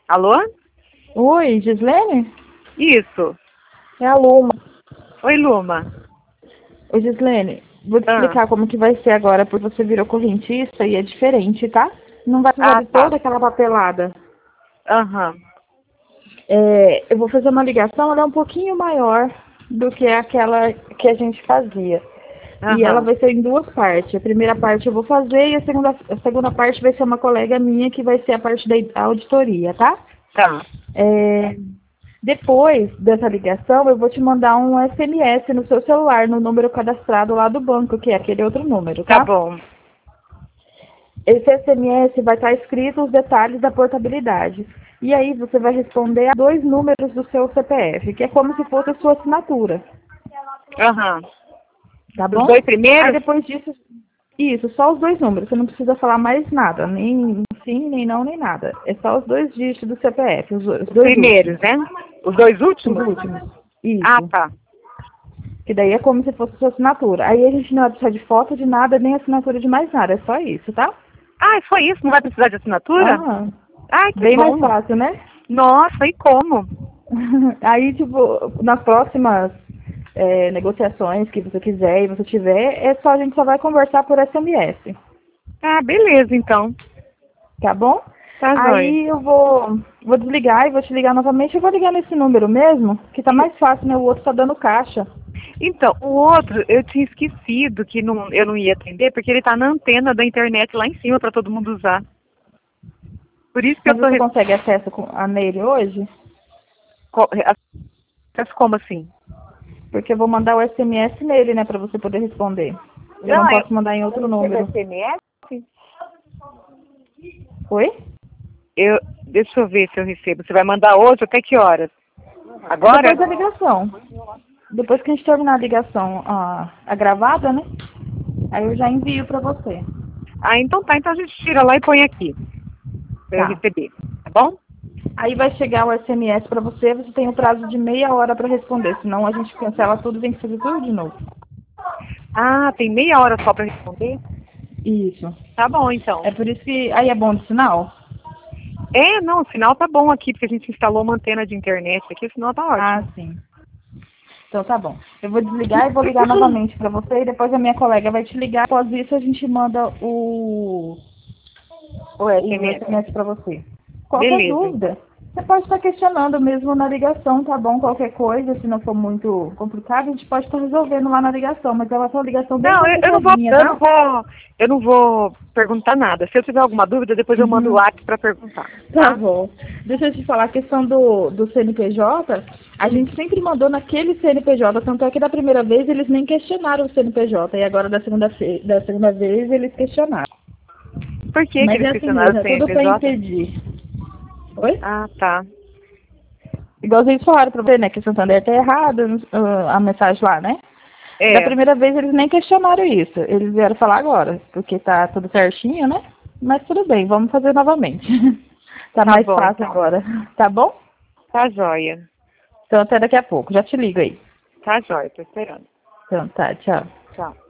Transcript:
Alô? Oi, Gislene? Isso. É a Luma. Oi, Luma. Oi, Gislene, vou te explicar como que vai ser agora, porque você virou correntista e é diferente, tá? Não vai precisar de Tá. toda aquela papelada. Aham. Eu vou fazer uma ligação, ela é um pouquinho maior do que aquela que a gente fazia. E ela Aham. vai ser em duas partes. A primeira parte eu vou fazer e a segunda parte vai ser uma colega minha que vai ser a parte da auditoria, tá? Tá. É, Depois dessa ligação, eu vou te mandar um SMS no seu celular, no número cadastrado lá do banco, que é aquele outro número, Tá tá? bom. Esse SMS vai estar escrito os detalhes da portabilidade. E aí você vai responder a 2 números do seu CPF, que é como se fosse a sua assinatura, Aham. tá Os bom? dois Aí primeiros? depois disso, isso, só os 2 números, você não precisa falar mais nada, nem sim, nem não, nem nada. É só os 2 dígitos do CPF, os Os 2 primeiros, últimos. né? Os dois Os últimos? últimos. Ah, Isso. tá. Que daí é como se fosse sua assinatura. Aí a gente não vai precisar de foto de nada, nem assinatura de mais nada. É só isso, tá? Ah, foi isso? Não vai precisar de assinatura? Ah, Ai, que bem mais bom. fácil, né? Nossa, e como? Aí, tipo, nas próximas negociações que você quiser e você tiver, a gente só vai conversar por SMS, Ah, beleza, então. tá bom? Tá jóia. Aí eu vou desligar e vou te ligar novamente. Eu vou ligar nesse número mesmo, que tá mais fácil, né? O outro tá dando caixa. Então, o outro, eu tinha esquecido que eu não ia atender, porque ele tá na antena da internet lá em cima para todo mundo usar. Por isso que eu Mas tô... você consegue acesso a nele hoje? Acesso como assim? Porque eu vou mandar o SMS nele, né, pra você poder responder. Eu não Não, posso mandar em eu outro recebo número. SMS. Oi? Deixa eu ver se eu recebo. Você vai mandar hoje até que horas? Agora? Depois da ligação. Depois que a gente terminar a ligação, a gravada, né? Aí eu já envio pra você. Ah, então tá. Então a gente tira lá e põe aqui. Pra eu Tá. receber. Tá bom? Aí vai chegar o SMS pra você, você tem um prazo de meia hora pra responder, senão a gente cancela tudo e tem que fazer tudo de novo. Ah, tem meia hora só pra responder? Isso. Tá bom, então. É por isso que aí é bom de sinal? É, não, o sinal tá bom aqui, porque a gente instalou uma antena de internet aqui, o sinal tá Ah, ótimo. sim. Então tá bom. Eu vou desligar e vou ligar novamente pra você e depois a minha colega vai te ligar. Após isso a gente manda O o SMS. SMS para você. Qualquer Beleza. dúvida, você pode estar questionando mesmo na ligação, tá bom? Qualquer coisa, se não for muito complicado, a gente pode estar resolvendo lá na ligação, mas ela é uma ligação bem Não, complicadinha, tá? eu não vou perguntar nada. Se eu tiver alguma dúvida, depois eu mando o Uhum. WhatsApp pra perguntar, Tá tá? bom. Deixa eu te falar, a questão do CNPJ, a gente sempre mandou naquele CNPJ, tanto é que da primeira vez eles nem questionaram o CNPJ, e agora da segunda vez eles questionaram. Por que que Mas eles é assim questionaram mesmo, o é tudo para CNPJ? impedir. Oi? Ah, tá. Igual eles falaram pra você, né, que o Santander tá errado, a mensagem lá, né? Da É, primeira vez eles nem questionaram isso. Eles vieram falar agora, porque tá tudo certinho, né? Mas tudo bem, vamos fazer novamente. Tá tá mais bom, fácil então. agora. Tá bom? Tá jóia. Então até daqui a pouco. Já te ligo aí. Tá jóia, tô esperando. Então tá, tchau. Tchau.